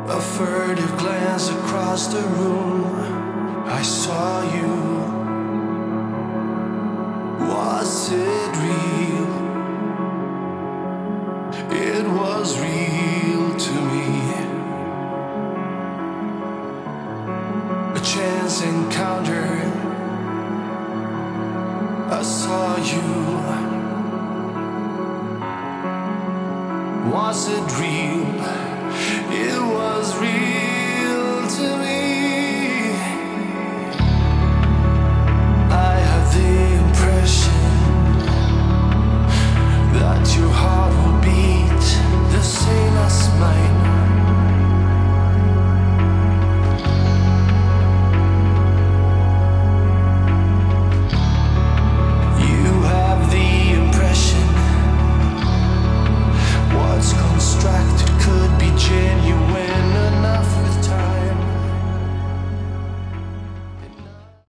A furtive glance across the room, I saw you. Was it real? It was real to me. A chance encounter, I saw you. Was it real?